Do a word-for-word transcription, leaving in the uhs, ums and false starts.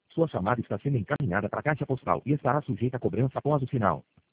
Sua chamada está sendo encaminhada para a caixa postal e estará sujeita a cobrança após o sinal.